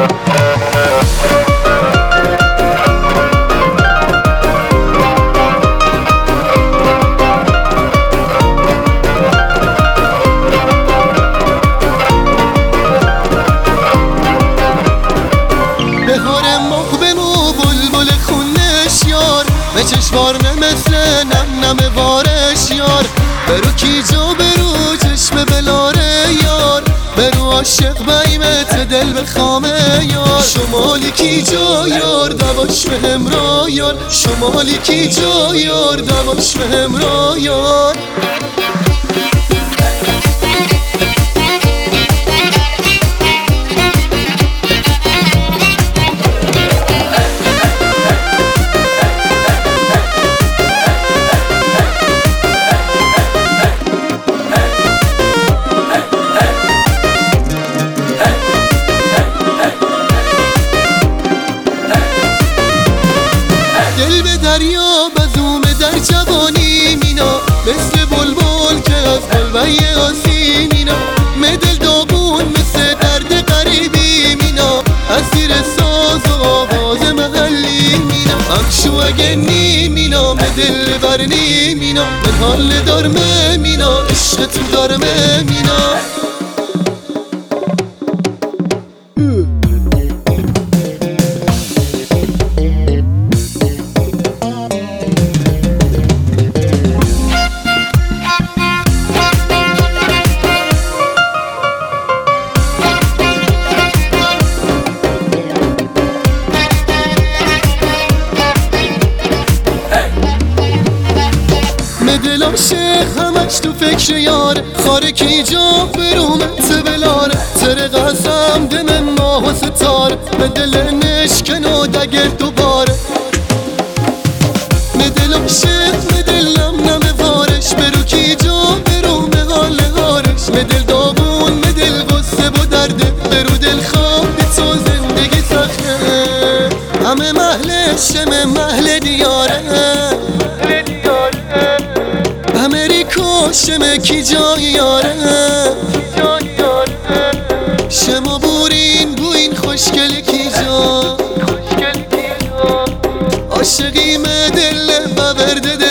به چشوار مثل نم نم وارش یار، برو کی جو برو چشم بلاره یار، برو عاشق بیمت دل بخامه یار. شمالی کی جو یار دواش به همراه یار، شمالی کی جو یار دواش به همراه یار. دل به دریا بزوم در جوانی مینا، مثل بلبل که از قلبه آسی مینا. مدل داغون مثل درد غریبی مینا، اسیر ساز و آواز محلی مینا. اخشو اگه نی مینا مدل برنی مینا، من حال دارمه مینا عشق تو دارمه مینا. دل عاشق همش تو فکر یاره، خاره کی جا برومت بلاره. تر قسم دم ماه و ستاره، به دل نشکن و دگر دوباره. مدل عاشق مدلم نم وارش، برو کی جا بروم حال هارش. مدل داغون مدل غصه و درده، برو دل خواب تو زندگی سخته. همه محلش همه محل دیاره، امریکا شمه کی جای یاره. شما بورین بوین خوشگل کی جا، عاشقیم دل و ورده